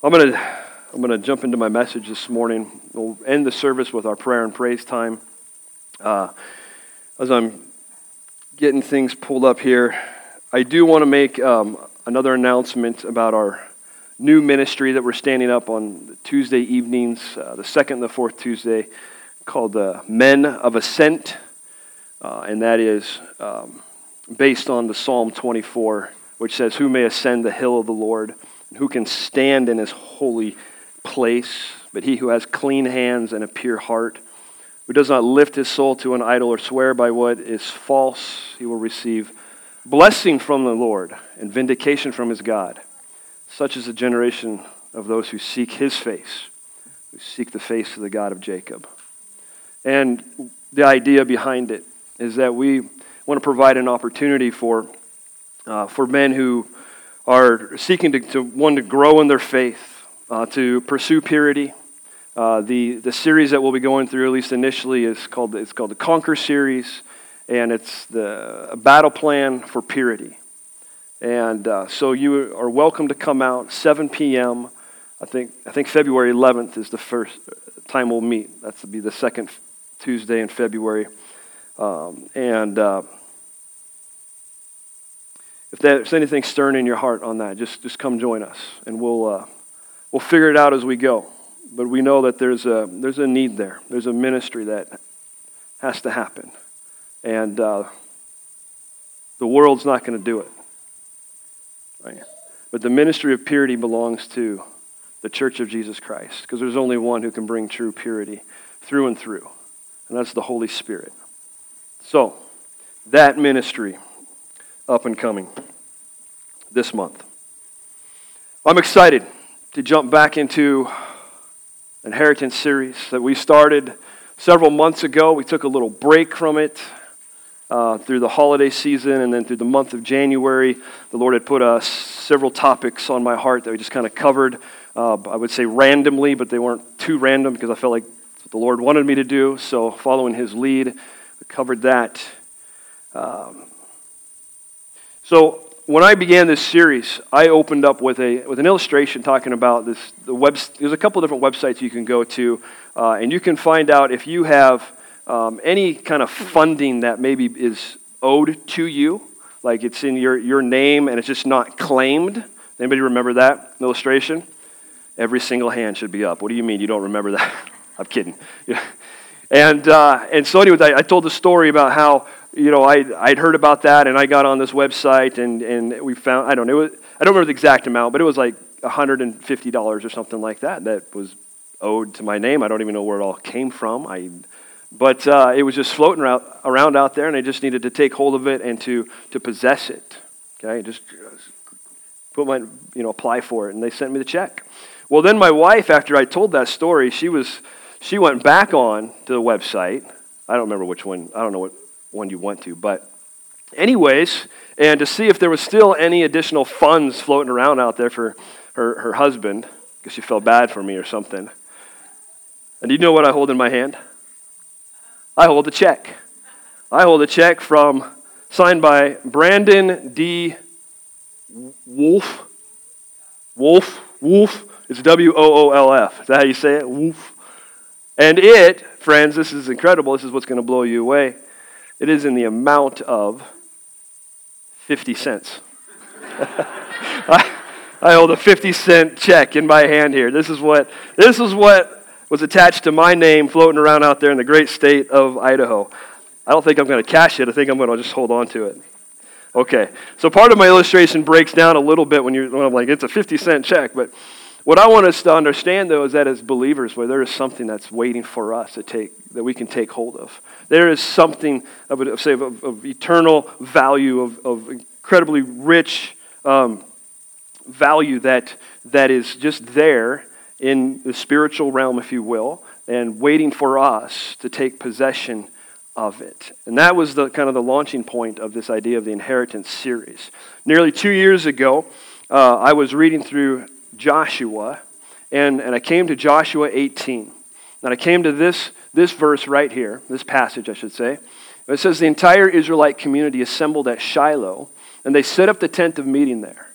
I'm gonna jump into my message this morning. We'll end the service with our prayer and praise time. As I'm getting things pulled up here, I do want to make another announcement about our new ministry that we're standing up on Tuesday evenings, the second and the fourth Tuesday, called the Men of Ascent, and that is based on the Psalm 24, which says, "Who may ascend the hill of the Lord? Who can stand in his holy place? But he who has clean hands and a pure heart, who does not lift his soul to an idol or swear by what is false, he will receive blessing from the Lord and vindication from his God. Such is the generation of those who seek his face, who seek the face of the God of Jacob." And the idea behind it is that we want to provide an opportunity for men who are seeking to grow in their faith, to pursue purity. The series that we'll be going through, at least initially, is called the Conquer series, and it's a battle plan for purity. And so you are welcome to come out 7 p.m. I think February 11th is the first time we'll meet. That's to be the second Tuesday in February, If there's anything stirring in your heart on that, just come join us, and we'll figure it out as we go. But we know that there's a need there. There's a ministry that has to happen, and the world's not going to do it. Right? But the ministry of purity belongs to the Church of Jesus Christ, because there's only one who can bring true purity through and through, and that's the Holy Spirit. So that ministry, up and coming this month. I'm excited to jump back into Inheritance series that we started several months ago. We took a little break from it through the holiday season, and then through the month of January, the Lord had put several topics on my heart that we just kind of covered, I would say randomly, but they weren't too random because I felt like that's what the Lord wanted me to do. So following his lead, we covered that. So when I began this series, I opened up with an illustration talking about this. There's a couple of different websites you can go to, and you can find out if you have any kind of funding that maybe is owed to you, like it's in your name and it's just not claimed. Anybody remember that illustration? Every single hand should be up. What do you mean you don't remember that? I'm kidding. Yeah. And so anyways, I told the story about how, I'd heard about that, and I got on this website, and we found, I don't remember the exact amount, but it was like $150 or something like that was owed to my name. I don't even know where it all came from. But it was just floating around out there, and I just needed to take hold of it and to possess it. Okay, just put apply for it, and they sent me the check. Well, then my wife, after I told that story, she went back on to the website. I don't remember which one. I don't know what one you went to, but anyways, and to see if there was still any additional funds floating around out there for her husband, because she felt bad for me or something. And do you know what I hold in my hand? I hold a check. I hold a check signed by Brandon D. Wolf. It's W-O-O-L-F. Is that how you say it? Wolf. And it, friends, this is incredible. This is what's going to blow you away. It is in the amount of 50 cents. I hold a 50-cent check in my hand here. This is what was attached to my name floating around out there in the great state of Idaho. I don't think I'm going to cash it. I think I'm going to just hold on to it. Okay, so part of my illustration breaks down a little bit when I'm like, it's a 50-cent check, but what I want us to understand, though, is that as believers, where there is something that's waiting for us that we can take hold of. There is something of eternal value, of incredibly rich value that is just there in the spiritual realm, if you will, and waiting for us to take possession of it. And that was the kind of the launching point of this idea of the Inheritance series. Nearly 2 years ago, I was reading through Joshua, and I came to Joshua 18. And I came to this verse right here, this passage, I should say. It says, "The entire Israelite community assembled at Shiloh, and they set up the tent of meeting there.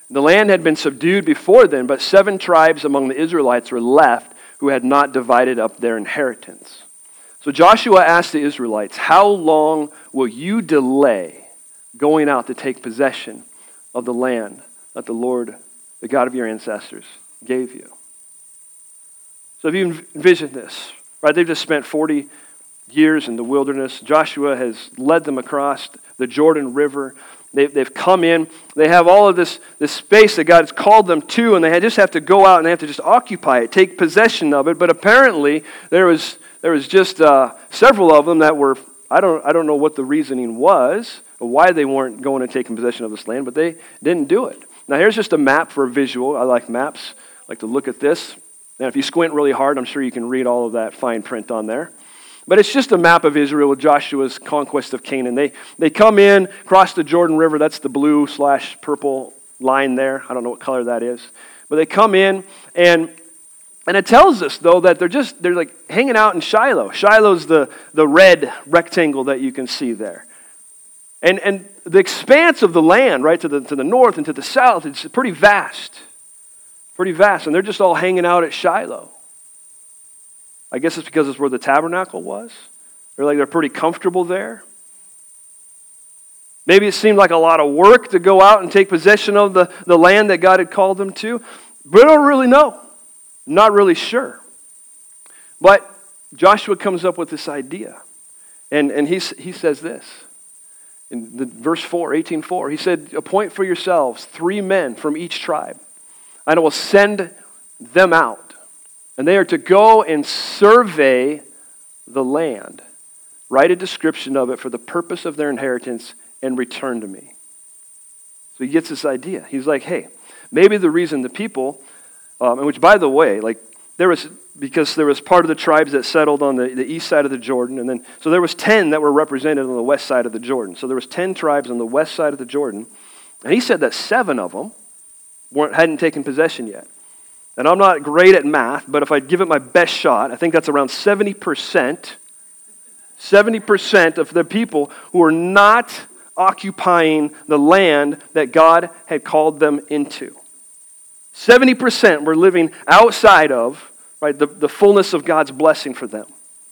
The land had been subdued before then, but 7 tribes among the Israelites were left who had not divided up their inheritance. So Joshua asked the Israelites, how long will you delay going out to take possession of the land that the Lord, the God of your ancestors, gave you? So if you envision this, right, they've just spent 40 years in the wilderness. Joshua has led them across the Jordan River. They've come in. They have all of this space that God has called them to, and they just have to go out and they have to just occupy it, take possession of it. But apparently there was just several of them that were, I don't know what the reasoning was, or why they weren't going and taking possession of this land, but they didn't do it. Now here's just a map for a visual. I like maps. I like to look at this. And if you squint really hard, I'm sure you can read all of that fine print on there. But it's just a map of Israel with Joshua's conquest of Canaan. They come in, cross the Jordan River. That's the blue/purple line there. I don't know what color that is. But they come in, and it tells us, though, that they're like hanging out in Shiloh. Shiloh's the red rectangle that you can see there. And the expanse of the land, right, to the north and to the south, it's pretty vast. Pretty vast. And they're just all hanging out at Shiloh. I guess it's because it's where the tabernacle was. They're pretty comfortable there. Maybe it seemed like a lot of work to go out and take possession of the land that God had called them to. But I don't really know. Not really sure. But Joshua comes up with this idea. And he says this. In verse 4, 18:4, he said, appoint for yourselves 3 men from each tribe, and I will send them out. And they are to go and survey the land, write a description of it for the purpose of their inheritance, and return to me. So he gets this idea. He's like, hey, maybe the reason the people, and which by the way, because there was part of the tribes that settled on the east side of the Jordan, and then so there was 10 that were represented on the west side of the Jordan. So there was 10 tribes on the west side of the Jordan, and he said that 7 of them hadn't taken possession yet. And I'm not great at math, but if I give it my best shot, I think that's around 70% of the people who are not occupying the land that God had called them into. 70% were living outside of, right, the fullness of God's blessing for them.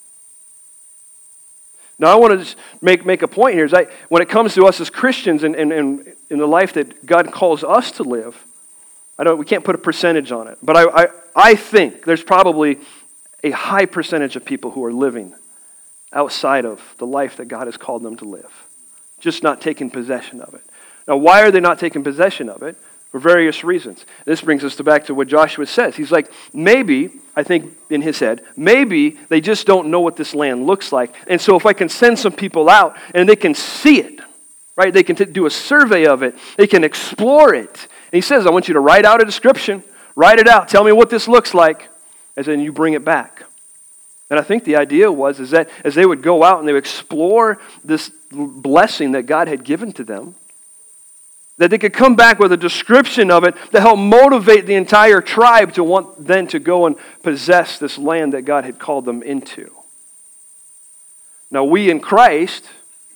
Now I want to just make a point here. When it comes to us as Christians and in the life that God calls us to live, we can't put a percentage on it, but I think there's probably a high percentage of people who are living outside of the life that God has called them to live, just not taking possession of it. Now, why are they not taking possession of it? For various reasons. This brings us back to what Joshua says. He's like, maybe, I think in his head, maybe they just don't know what this land looks like, and so if I can send some people out and they can see it, right? They can do a survey of it. They can explore it. And he says, I want you to write out a description. Write it out. Tell me what this looks like. And then you bring it back. And I think the idea is that as they would go out and they would explore this blessing that God had given to them, that they could come back with a description of it to help motivate the entire tribe to want then to go and possess this land that God had called them into. Now we in Christ,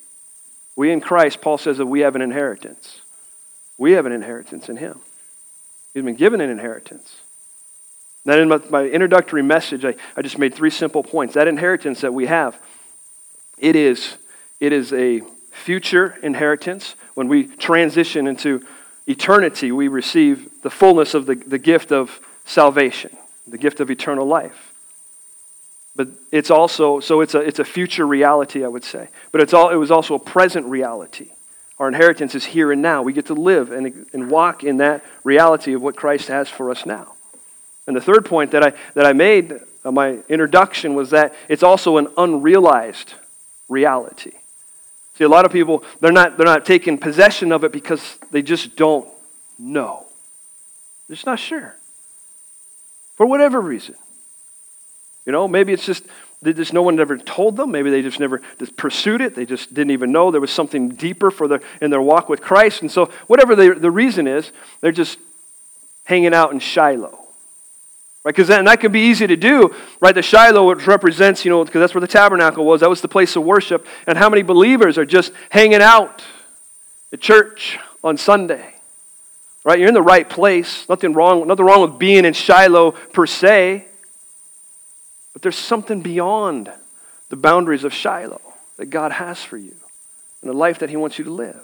Paul says that we have an inheritance. We have an inheritance in Him. He's been given an inheritance. Then in my introductory message, I just made 3 simple points. That inheritance that we have, it is a future inheritance. When we transition into eternity, we receive the fullness of the gift of salvation, the gift of eternal life. But it's also, so it's a future reality, I would say. But it was also a present reality. Our inheritance is here and now. We get to live and walk in that reality of what Christ has for us now. And the third point that I made, my introduction, was that it's also an unrealized reality. See, a lot of people, they're not taking possession of it because they just don't know. They're just not sure. For whatever reason. Maybe it's just no one ever told them. Maybe they just never pursued it. They just didn't even know there was something deeper in their walk with Christ. And so whatever the reason is, they're just hanging out in Shiloh. Right? Because that could be easy to do. Right? The Shiloh, which represents, because that's where the tabernacle was. That was the place of worship. And how many believers are just hanging out at church on Sunday? right? You're in the right place. Nothing wrong with being in Shiloh per se. But there's something beyond the boundaries of Shiloh that God has for you and the life that he wants you to live.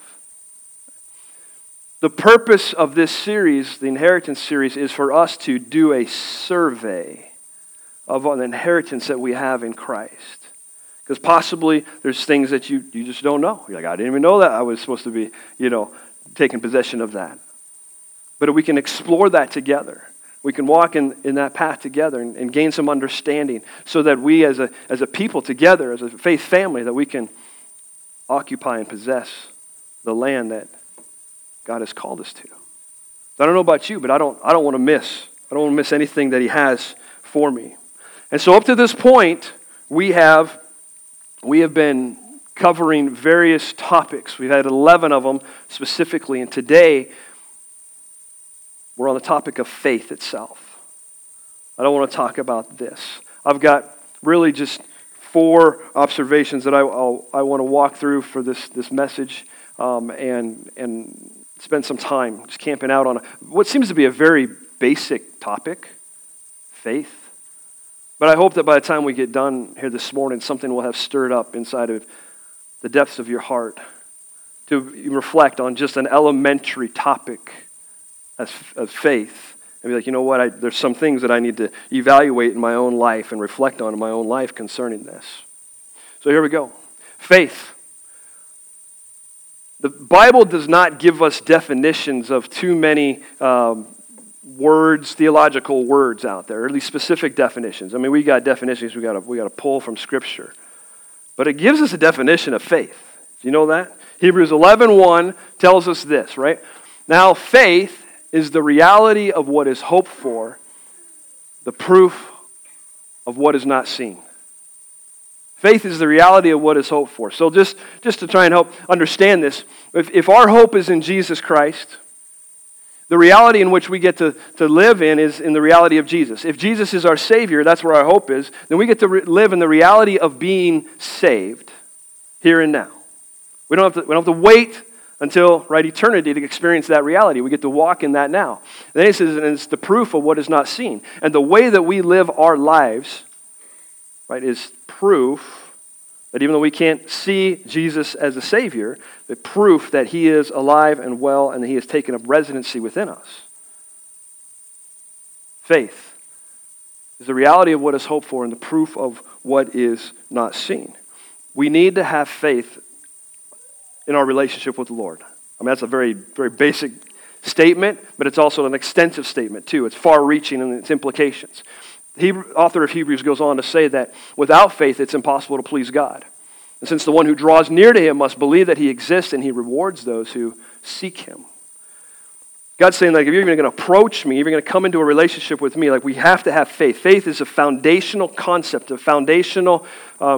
The purpose of this series, the inheritance series, is for us to do a survey of an inheritance that we have in Christ. Because possibly there's things that you just don't know. You're like, I didn't even know that I was supposed to be, taking possession of that. But we can explore that together. We can walk in that path together and gain some understanding so that we as a people together, as a faith family, that we can occupy and possess the land that God has called us to. I don't know about you, but I don't want to miss anything that he has for me. And so up to this point, we have been covering various topics. We've had 11 of them specifically, and today we're on the topic of faith itself. I don't want to talk about this. I've got really just 4 observations that I want to walk through for this message, and spend some time just camping out on what seems to be a very basic topic, faith. But I hope that by the time we get done here this morning, something will have stirred up inside of the depths of your heart to reflect on just an elementary topic as faith. And be like, you know what, there's some things that I need to evaluate in my own life and reflect on in my own life concerning this. So here we go. Faith. The Bible does not give us definitions of too many theological words out there, or at least specific definitions. I mean, we got definitions we got to pull from Scripture. But it gives us a definition of faith. Do you know that? Hebrews 11:1 tells us this, right? Now, faith is the reality of what is hoped for, the proof of what is not seen. Faith is the reality of what is hoped for. So just to try and help understand this, if our hope is in Jesus Christ, the reality in which we get to live in is in the reality of Jesus. If Jesus is our Savior, that's where our hope is, then we get to live in the reality of being saved here and now. We don't have to wait until eternity to experience that reality. We get to walk in that now. And then he says, and it's the proof of what is not seen. And the way that we live our lives, is proof that even though we can't see Jesus as a Savior, the proof that he is alive and well and that he has taken up residency within us. Faith is the reality of what is hoped for and the proof of what is not seen. We need to have faith in our relationship with the Lord. I mean, that's a very, very basic statement, but it's also an extensive statement too. It's far-reaching in its implications. The author of Hebrews goes on to say that without faith, it's impossible to please God. And since the one who draws near to him must believe that he exists and he rewards those who seek him. God's saying, if you're even going to approach me, if you're going to come into a relationship with me, we have to have faith. Faith is a foundational concept, a foundational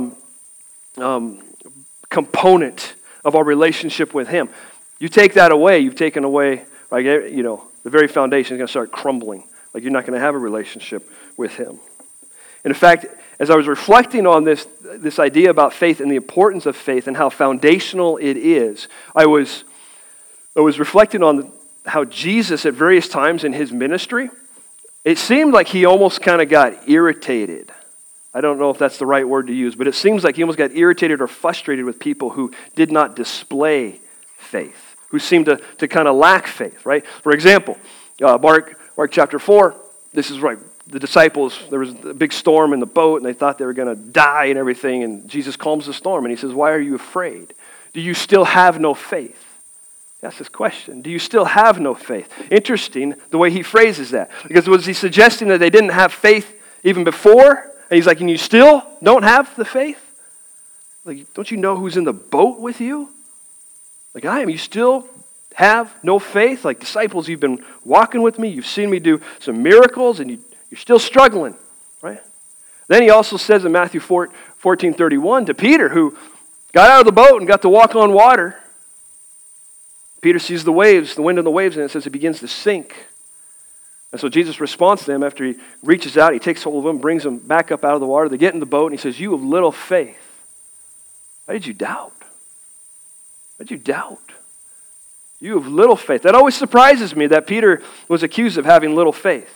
component of our relationship with him. You take that away, you've taken away, the very foundation is going to start crumbling. You're not going to have a relationship with him. And in fact, as I was reflecting on this idea about faith and the importance of faith and how foundational it is, I was reflecting on how Jesus at various times in his ministry, it seemed like he almost kind of got irritated. I don't know if that's the right word to use, but it seems like he almost got irritated or frustrated with people who did not display faith, who seemed to kind of lack faith, right? For example, Mark chapter 4, this is right. The disciples, there was a big storm in the boat, and they thought they were going to die and everything, and Jesus calms the storm, and he says, why are you afraid? Do you still have no faith? That's his question. Do you still have no faith? Interesting the way he phrases that. Because was he suggesting that they didn't have faith even before? And he's like, and you still don't have the faith? Don't you know who's in the boat with you? I am. You still have no faith? Disciples, you've been walking with me. You've seen me do some miracles, and you're still struggling, right? Then he also says in Matthew 14:31 to Peter, who got out of the boat and got to walk on water. Peter sees the waves, the wind and the waves, and it says it begins to sink. And so Jesus responds to him after he reaches out, he takes hold of him, brings him back up out of the water. They get in the boat, and he says, you have little faith. Why did you doubt? Why did you doubt? You have little faith. That always surprises me that Peter was accused of having little faith.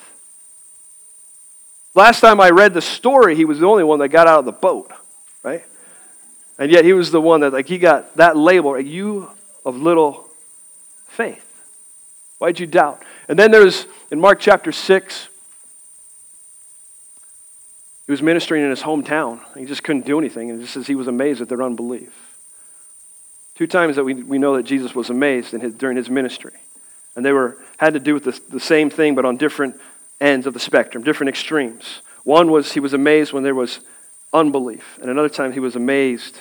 Last time I read the story, he was the only one that got out of the boat, right? And yet he was the one that, he got that label, you of little faith. Why'd you doubt? And then there's, in Mark chapter 6, he was ministering in his hometown. He just couldn't do anything. And it just says he was amazed at their unbelief. 2 times that we know that Jesus was amazed during his ministry. And they had to do with the same thing, but on different ends of the spectrum, different extremes. One was he was amazed when there was unbelief. And another time he was amazed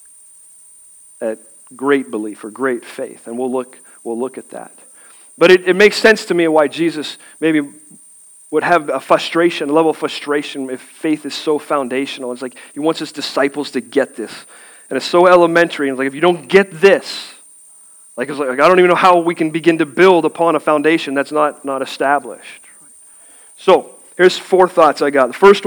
at great belief or great faith. And we'll look at that. But it makes sense to me why Jesus maybe would have a level of frustration if faith is so foundational. It's like he wants his disciples to get this. And it's so elementary. And it's like, if you don't get this, I don't even know how we can begin to build upon a foundation that's not established. So, here's 4 thoughts I got. The first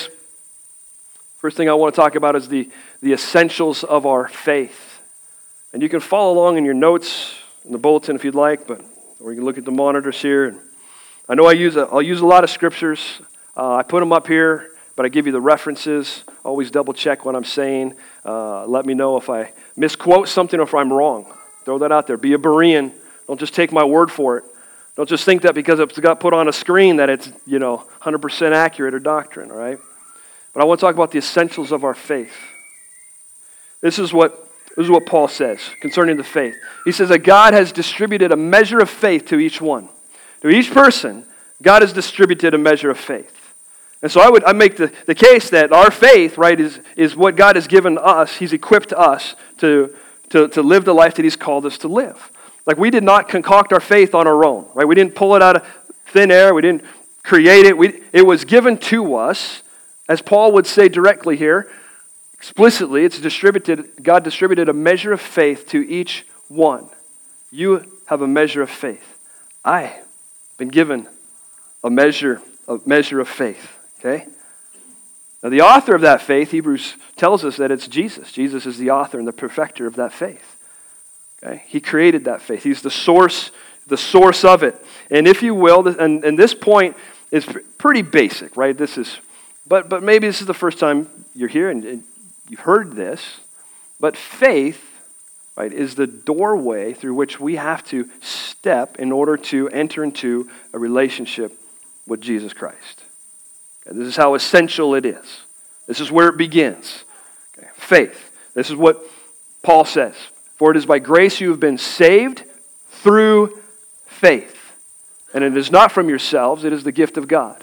thing I want to talk about is the essentials of our faith. And you can follow along in your notes, in the bulletin if you'd like, or you can look at the monitors here. And I know I'll use a lot of scriptures. I put them up here, but I give you the references. Always double check what I'm saying. Let me know if I misquote something or if I'm wrong. Throw that out there. Be a Berean. Don't just take my word for it. Don't just think that because it's got put on a screen that it's 100% accurate or doctrine. All right. But I want to talk about the essentials of our faith. This is what Paul says concerning the faith. He says that God has distributed a measure of faith to each one. To each person, God has distributed a measure of faith. And so I make the case that our faith, right, is what God has given us. He's equipped us to live the life that He's called us to live. Like, we did not concoct our faith on our own, right? We didn't pull it out of thin air. We didn't create it. It was given to us, as Paul would say directly here, explicitly. God distributed a measure of faith to each one. You have a measure of faith. I've been given a measure of faith. Okay? Now, the author of that faith, Hebrews tells us that it's Jesus. Jesus is the author and the perfecter of that faith. Okay? He created that faith. He's the source of it. And if you will, and this point is pretty basic, right? But maybe this is the first time you're here and you've heard this. But faith, right, is the doorway through which we have to step in order to enter into a relationship with Jesus Christ. Okay, this is how essential it is. This is where it begins. Okay, faith. This is what Paul says. For it is by grace you have been saved through faith. And it is not from yourselves, it is the gift of God.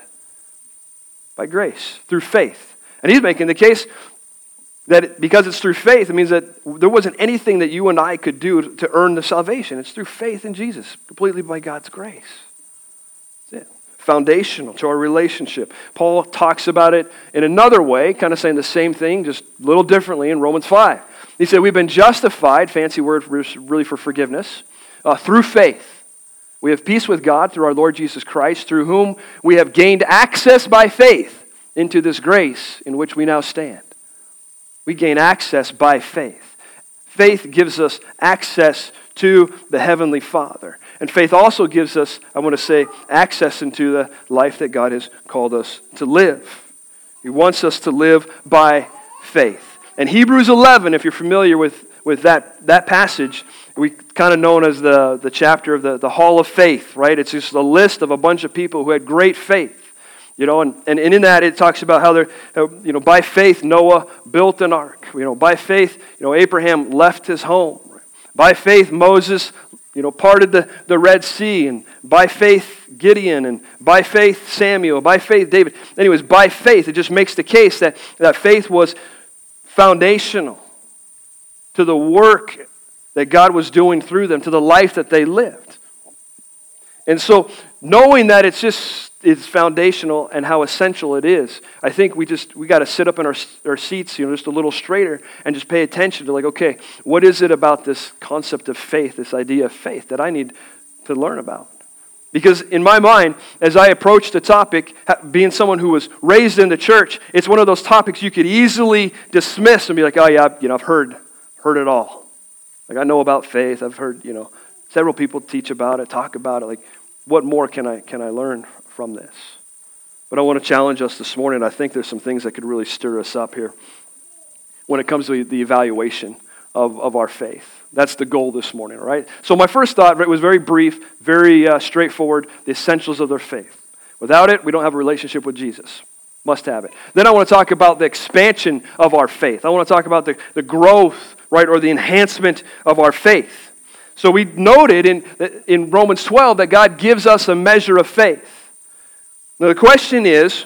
By grace, through faith. And he's making the case that because it's through faith, it means that there wasn't anything that you and I could do to earn the salvation. It's through faith in Jesus, completely by God's grace. That's it. Foundational to our relationship. Paul talks about it in another way, kind of saying the same thing, just a little differently in Romans 5. He said, we've been justified, fancy word really for forgiveness, through faith. We have peace with God through our Lord Jesus Christ, through whom we have gained access by faith into this grace in which we now stand. We gain access by faith. Faith gives us access to the Heavenly Father. And faith also gives us, I want to say, access into the life that God has called us to live. He wants us to live by faith. And Hebrews 11, if you're familiar with that passage, we kind of known as the chapter of the Hall of Faith, right? It's just a list of a bunch of people who had great faith. And in that it talks about how by faith Noah built an ark. By faith, Abraham left his home. By faith Moses, parted the Red Sea, and by faith Gideon, and by faith Samuel, by faith David. Anyways, by faith, it just makes the case that faith was foundational to the work that God was doing through them, to the life that they lived. And so, knowing that it's foundational and how essential it is, I think we got to sit up in our seats, just a little straighter and just pay attention to okay, what is it about this concept of faith, this idea of faith that I need to learn about? Because in my mind, as I approach the topic, being someone who was raised in the church, it's one of those topics you could easily dismiss and be like, oh yeah, I've heard it all. Like I know about faith, I've heard, Several people teach about it, talk about it. Like, what more can I learn from this? But I want to challenge us this morning. I think there's some things that could really stir us up here when it comes to the evaluation of our faith. That's the goal this morning, all right? So my first thought, it was very brief, very straightforward, the essentials of their faith. Without it, we don't have a relationship with Jesus. Must have it. Then I want to talk about the expansion of our faith. I want to talk about the growth, right, or the enhancement of our faith. So we noted in Romans 12 that God gives us a measure of faith. Now the question is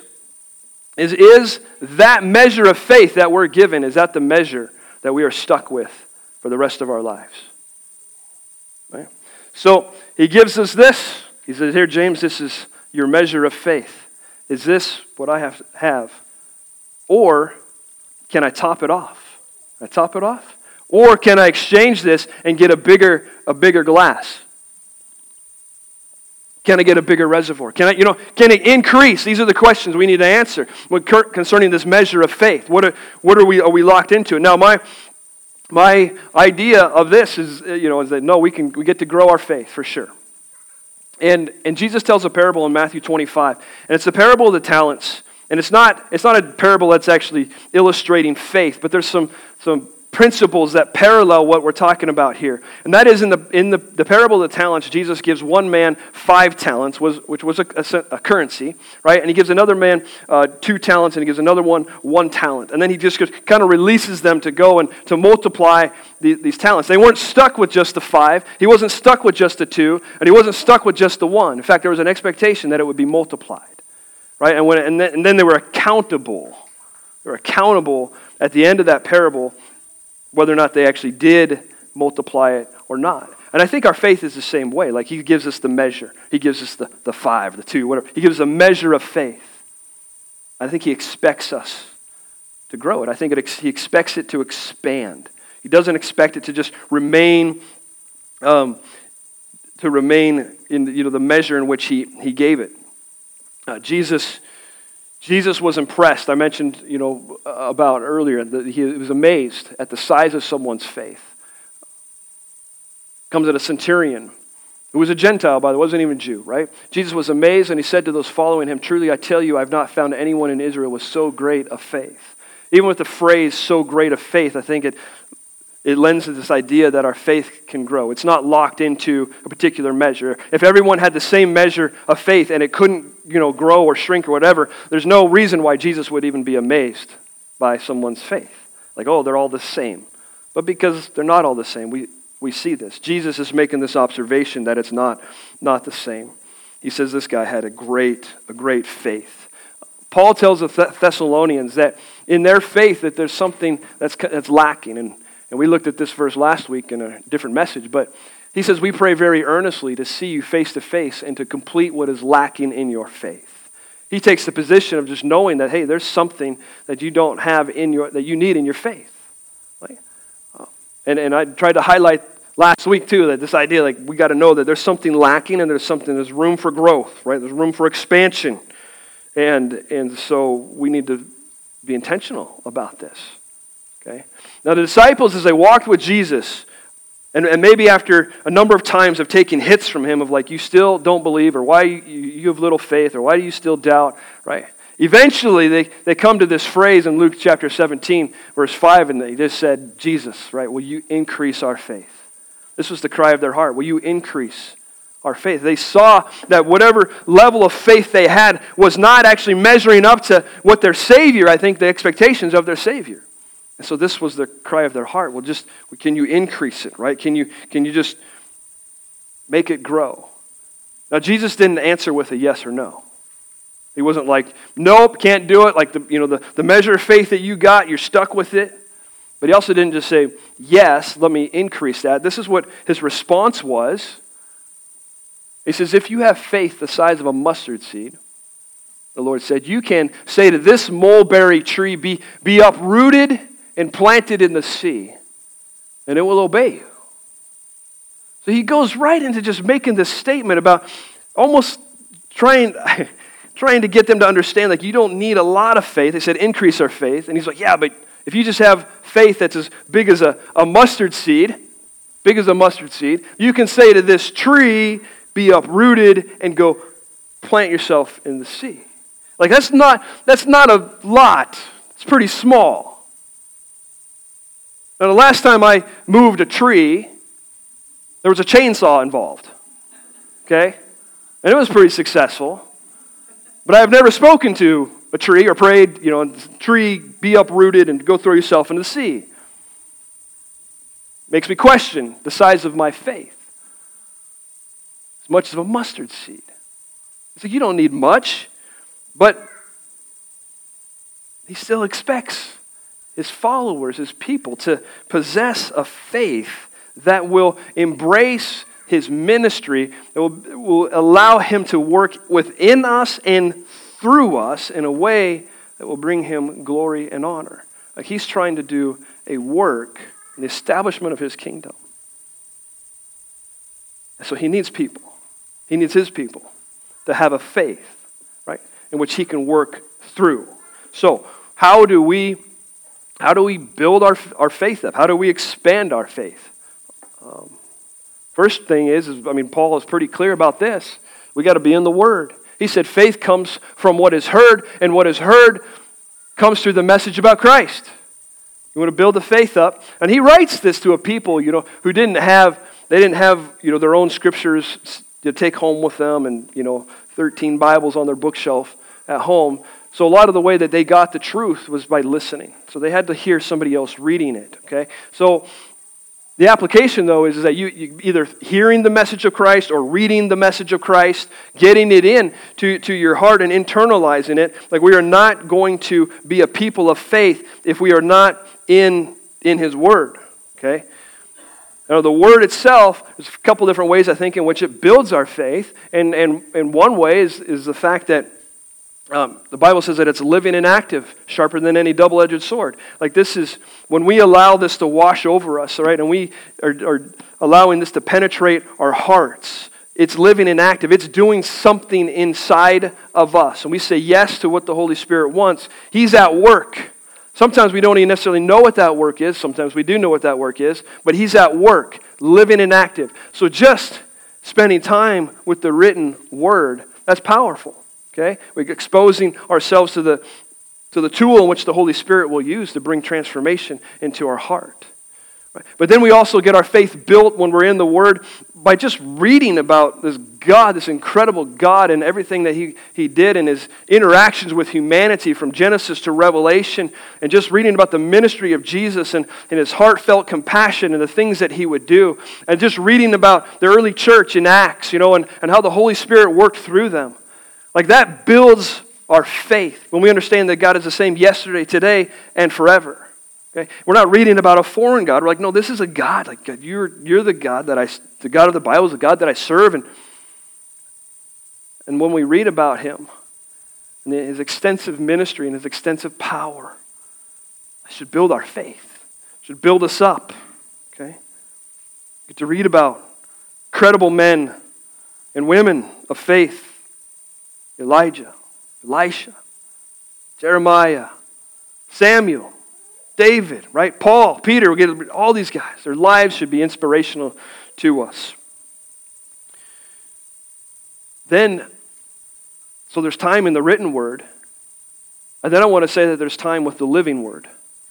that measure of faith that we're given, is that the measure that we are stuck with for the rest of our lives? Right? So he gives us this. He says, here, James, this is your measure of faith. Is this what I have? Or can I top it off? Can I top it off? Or can I exchange this and get a bigger glass? Can I get a bigger reservoir? Can it increase? These are the questions we need to answer concerning this measure of faith. What are we locked into? Now, my idea of this is that no, we get to grow our faith for sure. And Jesus tells a parable in Matthew 25, and it's the parable of the talents. And it's not a parable that's actually illustrating faith, but there's some principles that parallel what we're talking about here. And that is in the parable of the talents, Jesus gives one man 5 talents, which was a currency, right? And he gives another man 2 talents, and he gives another one 1 talent. And then he just kind of releases them to go and to multiply these talents. They weren't stuck with just the 5. He wasn't stuck with just the 2, and he wasn't stuck with just the 1. In fact, there was an expectation that it would be multiplied, right? And then they were accountable. They were accountable at the end of that parable whether or not they actually did multiply it or not. And I think our faith is the same way. Like, he gives us the measure. He gives us the 5, the 2, whatever. He gives us a measure of faith. I think he expects us to grow it. I think he expects it to expand. He doesn't expect it to just remain in the measure in which he gave it. Jesus was impressed. I mentioned, about earlier that he was amazed at the size of someone's faith. Comes at a centurion who was a Gentile, by the way, wasn't even a Jew, right? Jesus was amazed, and he said to those following him, "Truly I tell you, I've not found anyone in Israel with so great a faith." Even with the phrase "so great a faith," I think it lends to this idea that our faith can grow. It's not locked into a particular measure. If everyone had the same measure of faith and it couldn't, grow or shrink or whatever, there's no reason why Jesus would even be amazed by someone's faith. Like, oh, they're all the same. But because they're not all the same, we see this. Jesus is making this observation that it's not the same. He says this guy had a great faith. Paul tells the Thessalonians that in their faith that there's something that's lacking. And we looked at this verse last week in a different message, but he says, we pray very earnestly to see you face to face and to complete what is lacking in your faith. He takes the position of just knowing that, hey, there's something that you don't have that you need in your faith. And I tried to highlight last week too, that this idea, like, we got to know that there's something lacking and there's room for growth, right? There's room for expansion. And so we need to be intentional about this. Okay? Now the disciples, as they walked with Jesus, and maybe after a number of times of taking hits from him of like, you still don't believe, or why you have little faith, or why do you still doubt, right? Eventually they come to this phrase in Luke chapter 17, verse 5, and they just said, Jesus, right, will you increase our faith? This was the cry of their heart. Will you increase our faith? They saw that whatever level of faith they had was not actually measuring up to what their Savior, I think, the expectations of their Savior. And so this was the cry of their heart. Well, can you increase it, right? Can you just make it grow? Now, Jesus didn't answer with a yes or no. He wasn't like, nope, can't do it. Like the measure of faith that you got, you're stuck with it. But he also didn't just say, yes, let me increase that. This is what his response was. He says, if you have faith the size of a mustard seed, the Lord said, you can say to this mulberry tree, be uprooted and planted in the sea, and it will obey you. So he goes right into just making this statement about almost trying to get them to understand, like, you don't need a lot of faith. They said, increase our faith. And he's like, yeah, but if you just have faith that's as big as a mustard seed, big as a mustard seed. You can say to this tree, be uprooted and go plant yourself in the sea. Like that's not a lot. It's pretty small. Now the last time I moved a tree, there was a chainsaw involved. Okay? And it was pretty successful. But I have never spoken to a tree or prayed, tree, be uprooted and go throw yourself into the sea. Makes me question the size of my faith. As much as a mustard seed. It's like you don't need much, but he still expects his followers, his people, to possess a faith that will embrace his ministry, that will allow him to work within us and through us in a way that will bring him glory and honor. Like he's trying to do a work in the establishment of his kingdom. So he needs people. He needs his people to have a faith, right, in which he can work through. So how do we build our faith up? How do we expand our faith? First thing is, Paul is pretty clear about this. We got to be in the Word. He said faith comes from what is heard, and what is heard comes through the message about Christ. You want to build the faith up. And he writes this to a people, who didn't have their own scriptures to take home with them and, 13 Bibles on their bookshelf at home. So a lot of the way that they got the truth was by listening. So they had to hear somebody else reading it, okay? So the application, though, is that you either hearing the message of Christ or reading the message of Christ, getting it in to your heart and internalizing it. Like we are not going to be a people of faith if we are not in His Word, okay? Now, the Word itself, there's a couple different ways, I think, in which it builds our faith. And one way is the fact that the Bible says that it's living and active, sharper than any double-edged sword. Like this is, when we allow this to wash over us, right, and we are allowing this to penetrate our hearts, it's living and active. It's doing something inside of us. And we say yes to what the Holy Spirit wants. He's at work. Sometimes we don't even necessarily know what that work is. Sometimes we do know what that work is. But He's at work, living and active. So just spending time with the written Word, that's powerful. Okay? We're exposing ourselves to the tool in which the Holy Spirit will use to bring transformation into our heart. Right? But then we also get our faith built when we're in the Word by just reading about this God, this incredible God, and everything that He did and His interactions with humanity from Genesis to Revelation, and just reading about the ministry of Jesus and His heartfelt compassion and the things that He would do, and just reading about the early church in Acts, and how the Holy Spirit worked through them. Like that builds our faith when we understand that God is the same yesterday, today, and forever. Okay? We're not reading about a foreign God. We're like, no, this is a God. Like God, you're the God the God of the Bible is the God that I serve. And when we read about Him and His extensive ministry and His extensive power, it should build our faith. It should build us up. Okay? Get to read about credible men and women of faith. Elijah, Elisha, Jeremiah, Samuel, David, right? Paul, Peter, we get all these guys. Their lives should be inspirational to us. Then, so there's time in the written Word. And then I want to say that there's time with the living Word.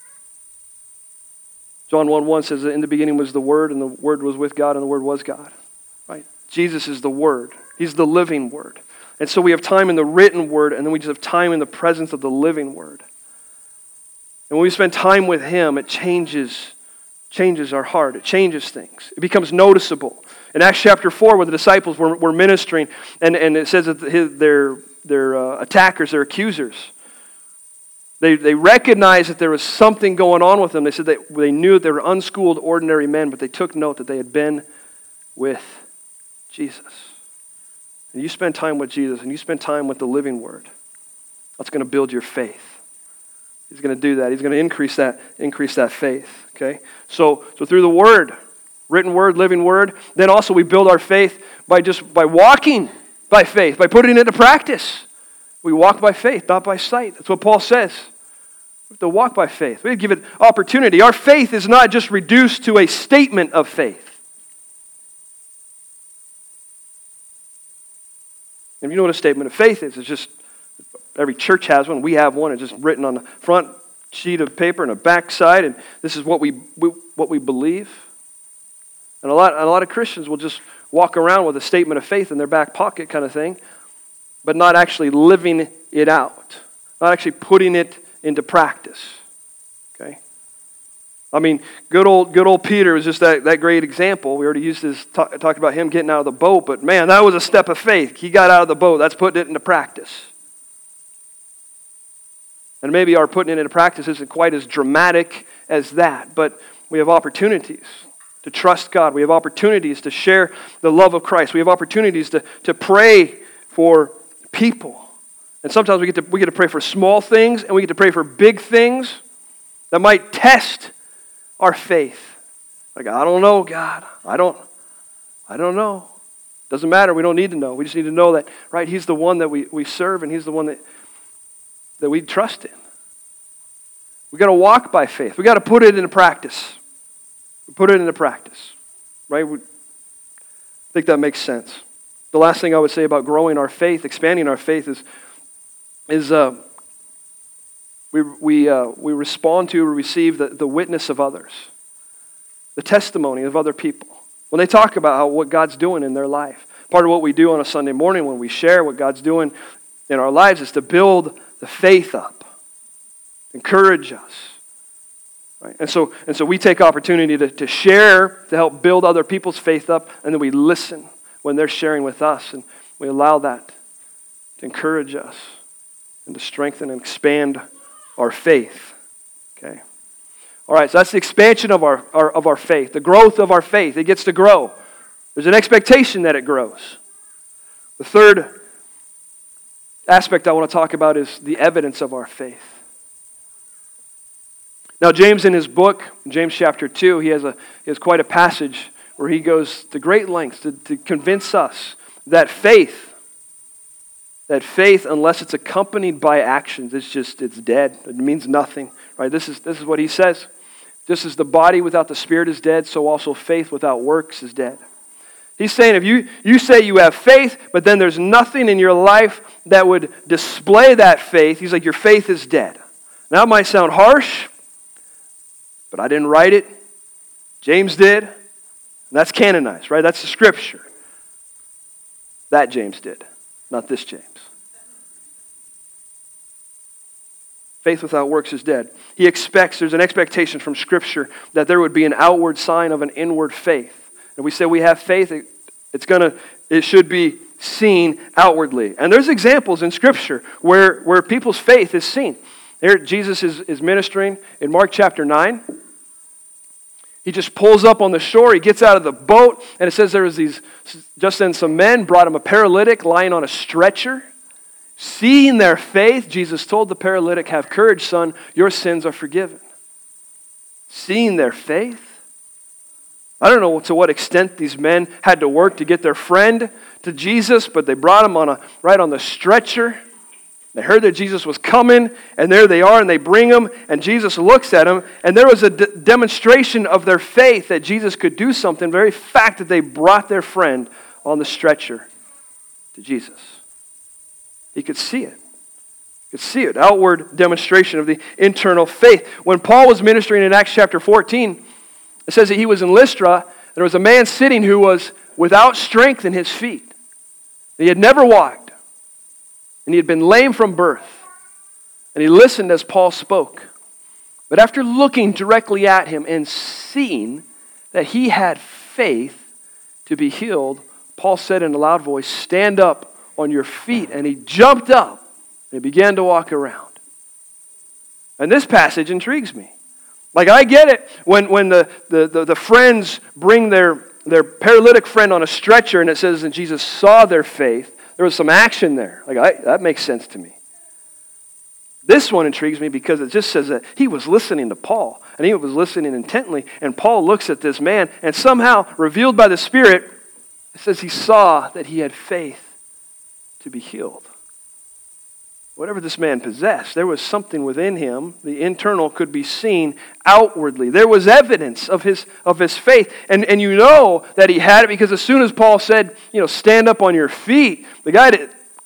John 1:1 says that in the beginning was the Word, and the Word was with God, and the Word was God. Right? Jesus is the Word. He's the living Word. And so we have time in the written Word, and then we just have time in the presence of the living Word. And when we spend time with Him, it changes our heart. It changes things. It becomes noticeable. In Acts chapter 4, where the disciples were ministering, and it says that their attackers, their accusers, they recognized that there was something going on with them. They said that they knew that they were unschooled, ordinary men, but they took note that they had been with Jesus. And you spend time with Jesus, and you spend time with the living Word, that's going to build your faith. He's going to do that. He's going to increase that faith. Okay? So through the Word, written Word, living Word, then also we build our faith by walking by faith, by putting it into practice. We walk by faith, not by sight. That's what Paul says. We have to walk by faith. We have to give it opportunity. Our faith is not just reduced to a statement of faith. And you know what a statement of faith is? It's just, every church has one. We have one. It's just written on the front sheet of paper and a back side, and this is what we believe. And a lot of Christians will just walk around with a statement of faith in their back pocket kind of thing, but not actually living it out, not actually putting it into practice. Okay? I mean, good old Peter was just that great example. We already used this, talked about him getting out of the boat, but man, that was a step of faith. He got out of the boat. That's putting it into practice. And maybe our putting it into practice isn't quite as dramatic as that, but we have opportunities to trust God. We have opportunities to share the love of Christ. We have opportunities to pray for people. And sometimes we get to pray for small things, and we get to pray for big things that might test our faith. Like, I don't know, God. I don't know. Doesn't matter. We don't need to know. We just need to know that, right, He's the one that we serve, and He's the one that we trust in. We got to walk by faith. We got to put it into practice. Put it into practice, right? I think that makes sense. The last thing I would say about growing our faith, expanding our faith, is we respond to or receive the witness of others, the testimony of other people. When they talk about what God's doing in their life, part of what we do on a Sunday morning when we share what God's doing in our lives is to build the faith up, encourage us. Right? And so we take opportunity to share, to help build other people's faith up, and then we listen when they're sharing with us, and we allow that to encourage us and to strengthen and expand our faith. Okay. All right, so that's the expansion of our faith, the growth of our faith. It gets to grow. There's an expectation that it grows. The third aspect I want to talk about is the evidence of our faith. Now, James in his book, James chapter 2, he has quite a passage where he goes to great lengths to convince us that faith, unless it's accompanied by actions, it's dead. It means nothing. Right? This is what he says. Just as the body without the spirit is dead, so also faith without works is dead. He's saying if you say you have faith, but then there's nothing in your life that would display that faith, he's like, your faith is dead. Now it might sound harsh, but I didn't write it. James did. And that's canonized, right? That's the scripture. That James did, not this James. Faith without works is dead. There's an expectation from Scripture that there would be an outward sign of an inward faith. And we say we have faith, it should be seen outwardly. And there's examples in Scripture where people's faith is seen. Here Jesus is ministering in Mark chapter 9. He just pulls up on the shore, he gets out of the boat, and it says there was just then some men brought him a paralytic lying on a stretcher. Seeing their faith, Jesus told the paralytic, have courage, son, your sins are forgiven. Seeing their faith. I don't know to what extent these men had to work to get their friend to Jesus, but they brought him right on the stretcher. They heard that Jesus was coming, and there they are, and they bring him, and Jesus looks at him, and there was a demonstration of their faith that Jesus could do something, the very fact that they brought their friend on the stretcher to Jesus. He could see it. He could see it. Outward demonstration of the internal faith. When Paul was ministering in Acts chapter 14, it says that he was in Lystra, and there was a man sitting who was without strength in his feet. He had never walked, and he had been lame from birth. And he listened as Paul spoke. But after looking directly at him and seeing that he had faith to be healed, Paul said in a loud voice, stand up on your feet. And he jumped up and he began to walk around. And this passage intrigues me. Like, I get it when the friends bring their paralytic friend on a stretcher and it says that Jesus saw their faith. There was some action there. Like, that makes sense to me. This one intrigues me because it just says that he was listening to Paul and he was listening intently, and Paul looks at this man and somehow, revealed by the Spirit, it says he saw that he had faith to be healed. Whatever this man possessed, there was something within him. The internal could be seen outwardly. There was evidence of his faith. And you know that he had it because as soon as Paul said, stand up on your feet, the guy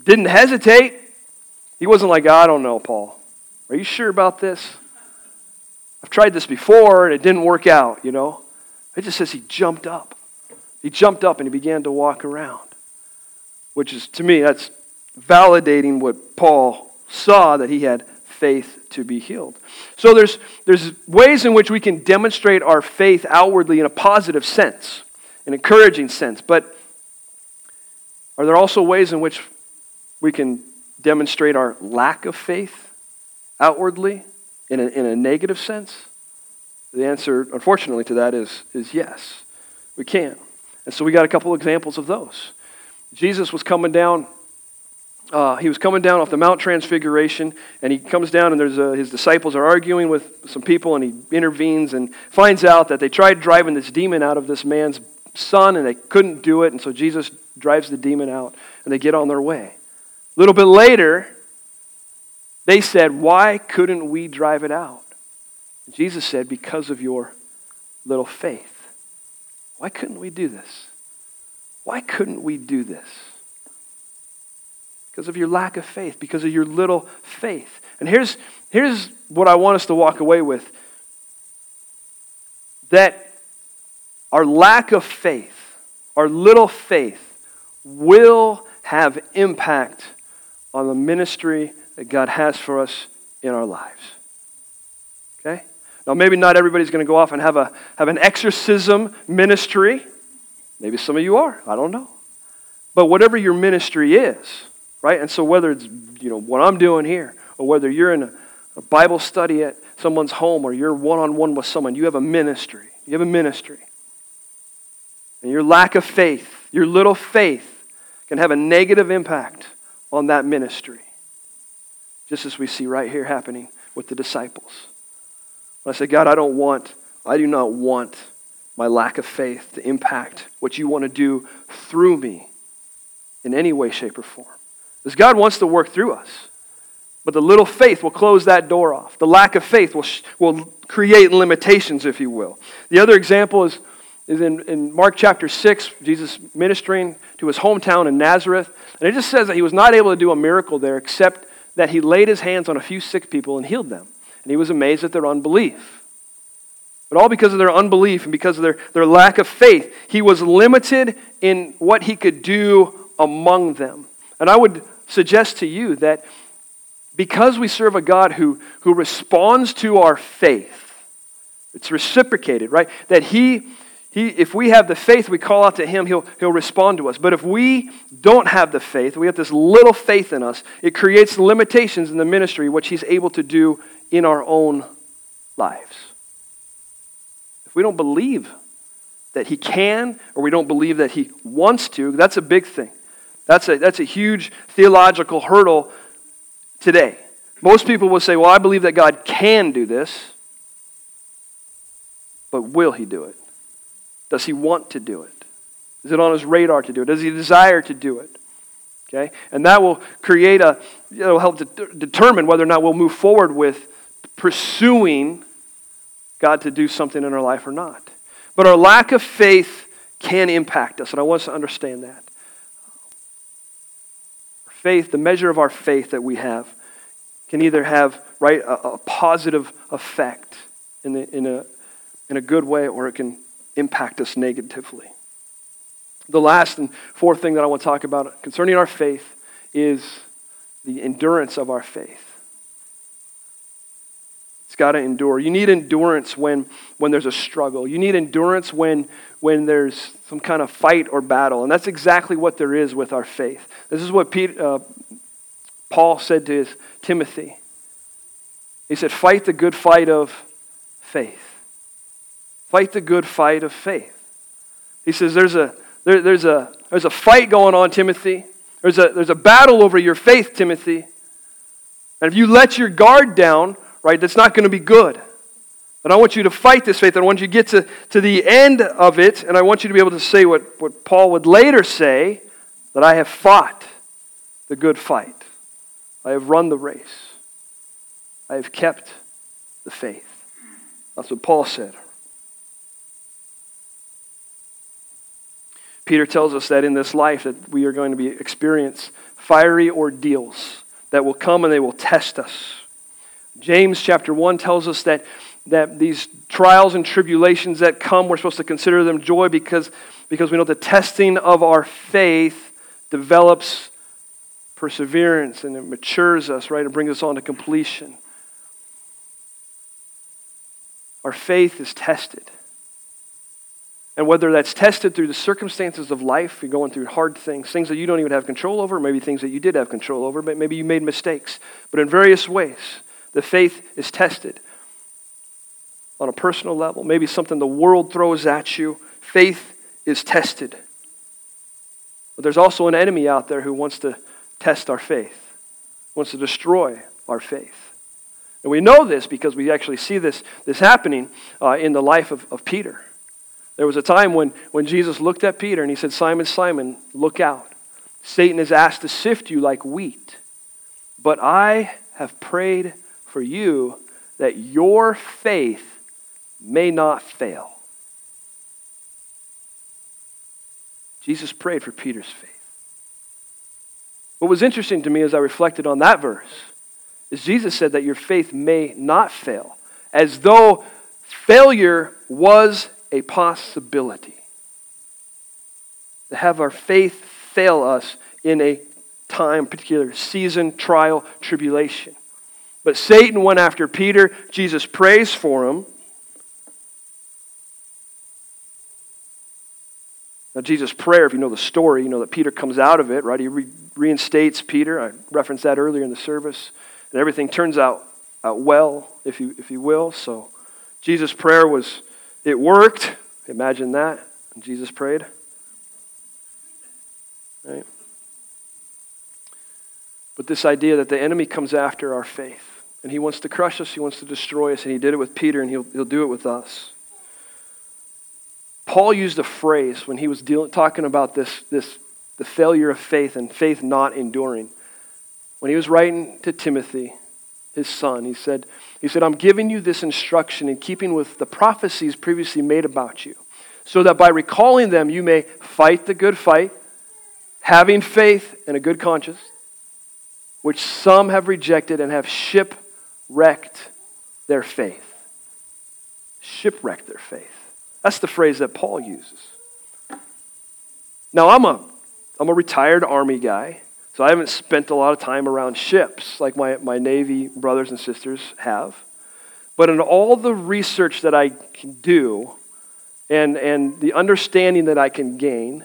Didn't hesitate. He wasn't like, I don't know, Paul. Are you sure about this? I've tried this before and it didn't work out, you know. It just says he jumped up. He jumped up and he began to walk around. Which is, to me, that's validating what Paul saw, that he had faith to be healed. So there's ways in which we can demonstrate our faith outwardly in a positive sense, an encouraging sense. But are there also ways in which we can demonstrate our lack of faith outwardly in a negative sense? The answer, unfortunately, to that is yes, we can. And so we got a couple examples of those. Jesus was coming down. He was coming down off the Mount Transfiguration, and he comes down, and his disciples are arguing with some people, and he intervenes and finds out that they tried driving this demon out of this man's son, and they couldn't do it, and so Jesus drives the demon out, and they get on their way. A little bit later, they said, why couldn't we drive it out? And Jesus said, because of your little faith. Why couldn't we do this? Why couldn't we do this? Because of your lack of faith, because of your little faith. And here's what I want us to walk away with. That our lack of faith, our little faith, will have impact on the ministry that God has for us in our lives. Okay? Now maybe not everybody's going to go off and have an exorcism ministry. Maybe some of you are. I don't know. But whatever your ministry is, right? And so whether it's, what I'm doing here, or whether you're in a Bible study at someone's home, or you're one-on-one with someone, you have a ministry. You have a ministry. And your lack of faith, your little faith, can have a negative impact on that ministry. Just as we see right here happening with the disciples. When I say, God, I do not want my lack of faith to impact what you want to do through me in any way, shape, or form. Because God wants to work through us. But the little faith will close that door off. The lack of faith will create limitations, if you will. The other example is in Mark chapter 6, Jesus ministering to his hometown in Nazareth. And it just says that he was not able to do a miracle there except that he laid his hands on a few sick people and healed them. And he was amazed at their unbelief. But all because of their unbelief and because of their lack of faith, he was limited in what he could do among them. And I would suggest to you that because we serve a God who responds to our faith, it's reciprocated, right? That he if we have the faith, we call out to him, he'll respond to us. But if we don't have the faith, we have this little faith in us, it creates limitations in the ministry, which he's able to do in our own lives. If we don't believe that he can, or we don't believe that he wants to, that's a big thing. That's a huge theological hurdle today. Most people will say, well, I believe that God can do this, but will he do it? Does he want to do it? Is it on his radar to do it? Does he desire to do it? Okay? And that will create it'll help determine whether or not we'll move forward with pursuing God to do something in our life or not. But our lack of faith can impact us, and I want us to understand that. Faith, the measure of our faith that we have, can either have a positive effect in a good way, or it can impact us negatively. The last and fourth thing that I want to talk about concerning our faith is the endurance of our faith. It's got to endure. You need endurance when there's a struggle. You need endurance when there's some kind of fight or battle. And that's exactly what there is with our faith. This is what Paul said to Timothy. He said, fight the good fight of faith. Fight the good fight of faith. He says there's a fight going on, Timothy. There's a battle over your faith, Timothy. And if you let your guard down, right, that's not going to be good. But I want you to fight this faith. I want you to get to the end of it, and I want you to be able to say what Paul would later say, that I have fought the good fight. I have run the race. I have kept the faith. That's what Paul said. Peter tells us that in this life that we are going to experience fiery ordeals that will come and they will test us. James chapter 1 tells us that these trials and tribulations that come, we're supposed to consider them joy because we know the testing of our faith develops perseverance and it matures us, right? It brings us on to completion. Our faith is tested. And whether that's tested through the circumstances of life, you're going through hard things that you don't even have control over, maybe things that you did have control over, but maybe you made mistakes. But in various ways, the faith is tested on a personal level. Maybe something the world throws at you. Faith is tested. But there's also an enemy out there who wants to test our faith, wants to destroy our faith. And we know this because we actually see this happening in the life of Peter. There was a time when Jesus looked at Peter and he said, Simon, Simon, look out. Satan has asked to sift you like wheat. But I have prayed for you that your faith may not fail. Jesus prayed for Peter's faith. What was interesting to me as I reflected on that verse is Jesus said that your faith may not fail, as though failure was a possibility. To have our faith fail us in a time, particular season, trial, tribulation. But Satan went after Peter. Jesus prays for him. Now, Jesus' prayer, if you know the story, you know that Peter comes out of it, right? He reinstates Peter. I referenced that earlier in the service. And everything turns out well, if you will. So Jesus' prayer it worked. Imagine that. And Jesus prayed. Right? But this idea that the enemy comes after our faith. And he wants to crush us, he wants to destroy us, and he did it with Peter, and he'll do it with us. Paul used a phrase when he was talking about the failure of faith and faith not enduring. When he was writing to Timothy, his son, he said, I'm giving you this instruction in keeping with the prophecies previously made about you, so that by recalling them you may fight the good fight, having faith and a good conscience, which some have rejected and have shipwrecked their faith. Shipwrecked their faith. That's the phrase that Paul uses. Now, I'm a retired Army guy, so I haven't spent a lot of time around ships like my Navy brothers and sisters have. But in all the research that I can do and the understanding that I can gain,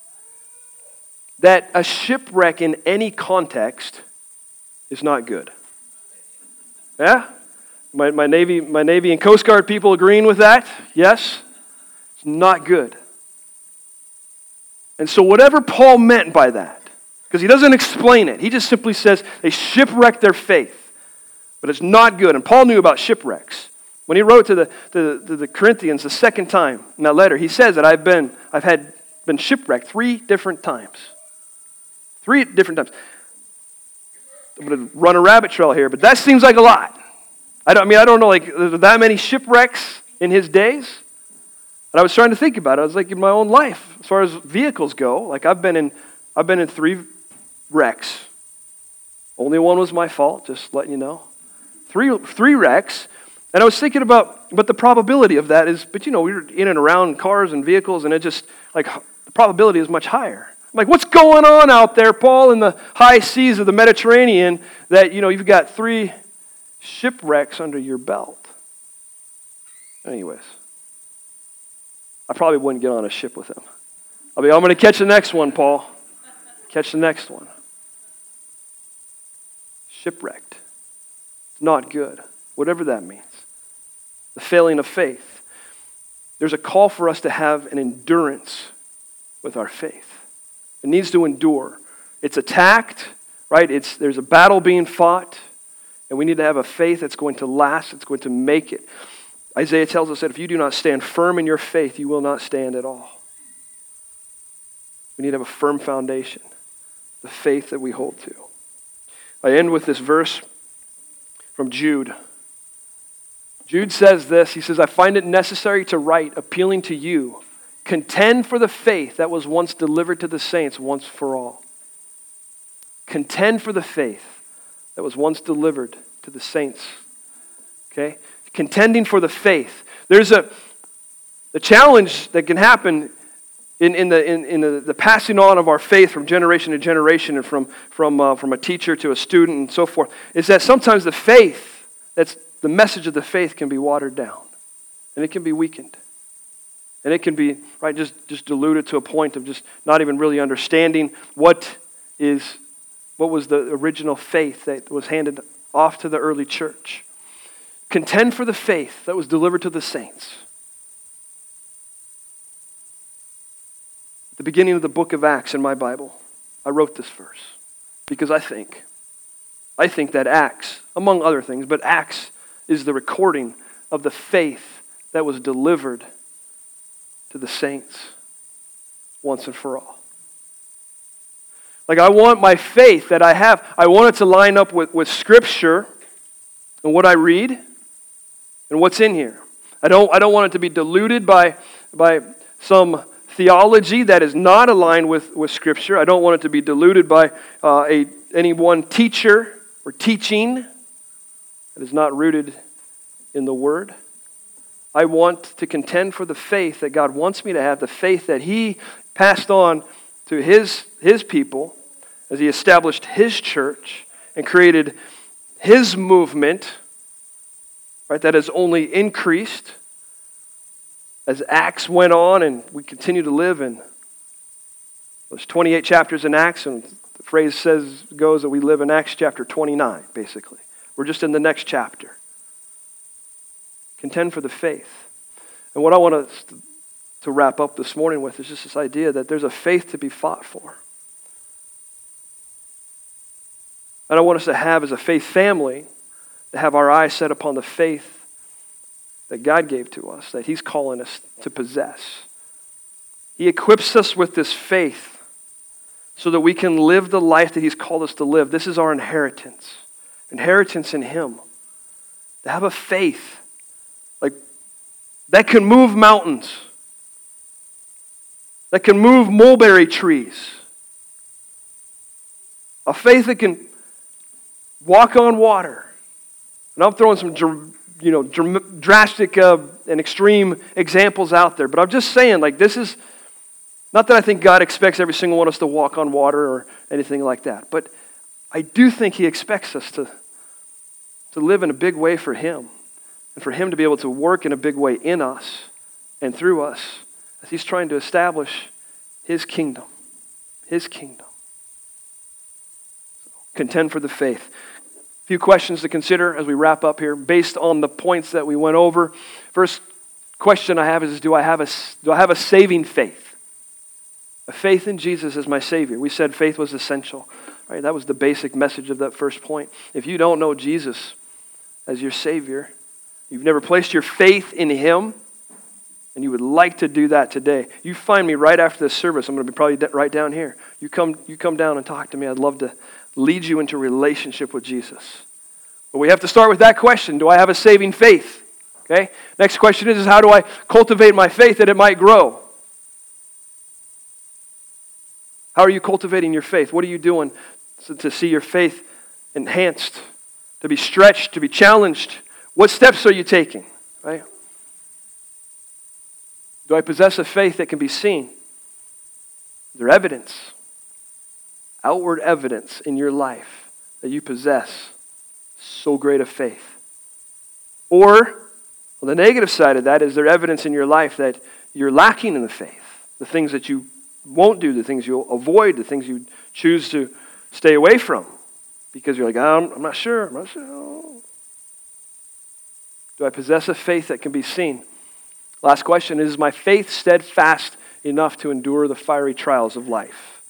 that a shipwreck in any context is not good. Yeah? My Navy and Coast Guard people agreeing with that? Yes? It's not good. And so whatever Paul meant by that, because he doesn't explain it, he just simply says they shipwrecked their faith. But it's not good. And Paul knew about shipwrecks. When he wrote to the Corinthians the second time in that letter, he says that I've been shipwrecked 3 different times. 3 different times. I'm going to run a rabbit trail here, but that seems like a lot. I don't know, like, that many shipwrecks in his days. And I was trying to think about it. I was like, in my own life, as far as vehicles go, like I've been in 3 wrecks. Only one was my fault, just letting you know. 3 wrecks. And I was thinking about the probability of that is, but we were in and around cars and vehicles, and it just, like, the probability is much higher. I'm like, what's going on out there, Paul, in the high seas of the Mediterranean that, you've got 3 shipwrecks under your belt? Anyways, I probably wouldn't get on a ship with him. I'm going to catch the next one, Paul. Catch the next one. Shipwrecked. Not good. Whatever that means. The failing of faith. There's a call for us to have an endurance with our faith. It needs to endure. It's attacked, right? There's a battle being fought, and we need to have a faith that's going to last, it's going to make it. Isaiah tells us that if you do not stand firm in your faith, you will not stand at all. We need to have a firm foundation, the faith that we hold to. I end with this verse from Jude. Jude says this, he says, I find it necessary to write, appealing to you, contend for the faith that was once delivered to the saints once for all. Contend for the faith that was once delivered to the saints. Okay? Contending for the faith. There's a challenge that can happen in the passing on of our faith from generation to generation and from a teacher to a student and so forth, is that sometimes the faith, that's the message of the faith, can be watered down. And it can be weakened. And it can be just diluted to a point of just not even really understanding what was the original faith that was handed off to the early church. Contend for the faith that was delivered to the saints. At the beginning of the book of Acts in my Bible, I wrote this verse because I think that Acts, among other things, but Acts is the recording of the faith that was delivered to the saints once and for all. Like, I want my faith that I have, I want it to line up with Scripture and what I read and what's in here. I don't want it to be diluted by some theology that is not aligned with Scripture. I don't want it to be diluted by any one teacher or teaching that is not rooted in the Word. I want to contend for the faith that God wants me to have, the faith that He passed on to His people as He established His church and created His movement, right, that has only increased as Acts went on and we continue to live in. There's 28 chapters in Acts, and the phrase goes that we live in Acts chapter 29, basically. We're just in the next chapter. Contend for the faith. And what I want us to wrap up this morning with is just this idea that there's a faith to be fought for. And I want us to have, as a faith family, to have our eyes set upon the faith that God gave to us, that He's calling us to possess. He equips us with this faith so that we can live the life that He's called us to live. This is our inheritance. Inheritance in Him. To have a faith that can move mountains, that can move mulberry trees, a faith that can walk on water. And I'm throwing some drastic and extreme examples out there, but I'm just saying, this is not that I think God expects every single one of us to walk on water or anything like that, but I do think He expects us to live in a big way for Him. And for Him to be able to work in a big way in us and through us as He's trying to establish His kingdom. His kingdom. Contend for the faith. A few questions to consider as we wrap up here based on the points that we went over. First question I have is, do I have a saving faith? A faith in Jesus as my Savior. We said faith was essential. Right? That was the basic message of that first point. If you don't know Jesus as your Savior, you've never placed your faith in Him, and you would like to do that today, you find me right after this service. I'm going to be probably right down here. You come down and talk to me. I'd love to lead you into a relationship with Jesus. But we have to start with that question. Do I have a saving faith? Okay. Next question is how do I cultivate my faith that it might grow? How are you cultivating your faith? What are you doing to see your faith enhanced, to be stretched, to be challenged? What steps are you taking, right? Do I possess a faith that can be seen? Is there evidence, outward evidence in your life that you possess so great a faith? Or, on the negative side of that, is there evidence in your life that you're lacking in the faith? The things that you won't do, the things you'll avoid, the things you choose to stay away from because you're like, I'm not sure. Do I possess a faith that can be seen? Last question, is my faith steadfast enough to endure the fiery trials of life?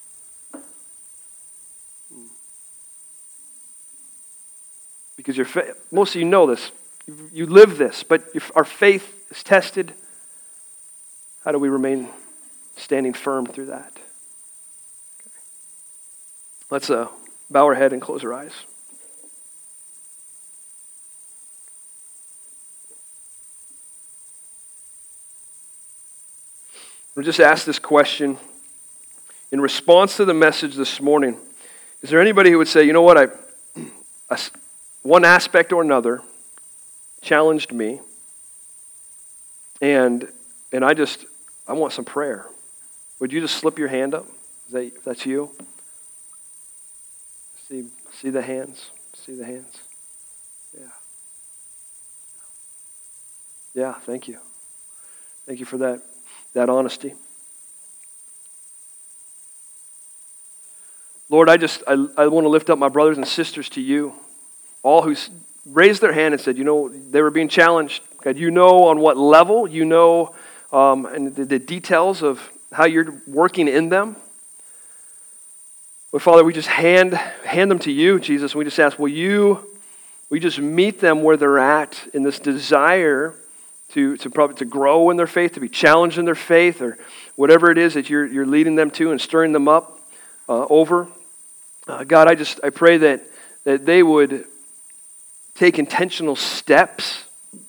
Because most of you know this. You live this, but our faith is tested. How do we remain standing firm through that? Okay. Let's bow our head and close our eyes. We'll just ask this question in response to the message this morning. Is there anybody who would say, you know what, one aspect or another challenged me, and I want some prayer? Would you just slip your hand up? If that's you? See the hands? See the hands? Yeah. Yeah, thank you. Thank you for that honesty. Lord, I want to lift up my brothers and sisters to you, all who raised their hand and said, they were being challenged. God, you know on what level, and the details of how you're working in them. But Father, we just hand them to you, Jesus, and we just ask, will you just meet them where they're at in this desire to grow in their faith, to be challenged in their faith, or whatever it is that you're leading them to and stirring them up over. God, I pray that they would take intentional steps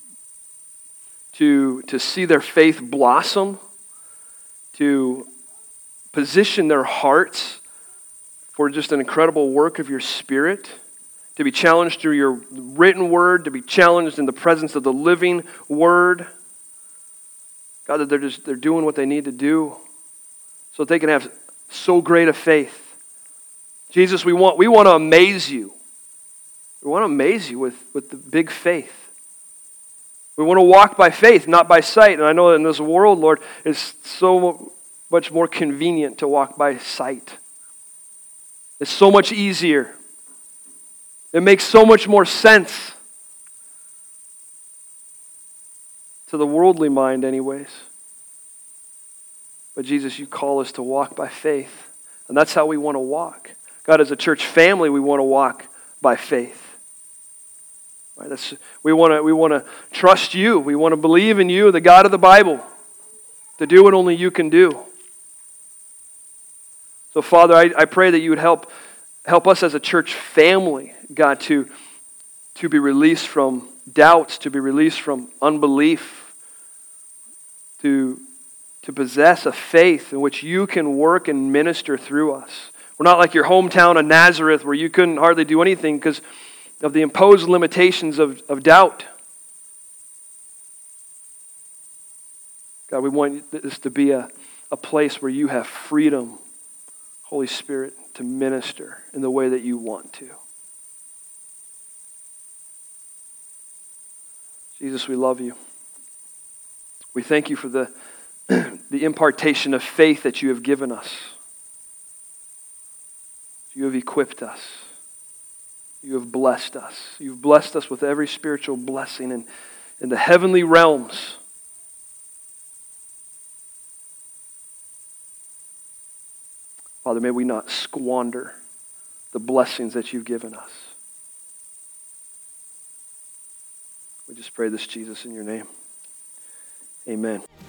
to see their faith blossom, to position their hearts for just an incredible work of your Spirit, to be challenged through your written word, to be challenged in the presence of the living word. God, that they're doing what they need to do so that they can have so great a faith. Jesus, we want to amaze you. We want to amaze you with the big faith. We want to walk by faith, not by sight. And I know that in this world, Lord, it's so much more convenient to walk by sight. It's so much easier. It makes so much more sense to the worldly mind anyways. But Jesus, you call us to walk by faith. And that's how we want to walk. God, as a church family, we want to walk by faith. Right? We want to trust you. We want to believe in you, the God of the Bible, to do what only you can do. So, Father, I pray that you would help us as a church family, God, to be released from doubts, to be released from unbelief, to possess a faith in which you can work and minister through us. We're not like your hometown of Nazareth where you couldn't hardly do anything because of the imposed limitations of doubt. God, we want this to be a place where you have freedom, Holy Spirit, to minister in the way that you want to. Jesus, we love you. We thank you for the impartation of faith that you have given us. You have equipped us. You have blessed us. You've blessed us with every spiritual blessing in the heavenly realms. Father, may we not squander the blessings that you've given us. We just pray this, Jesus, in your name. Amen.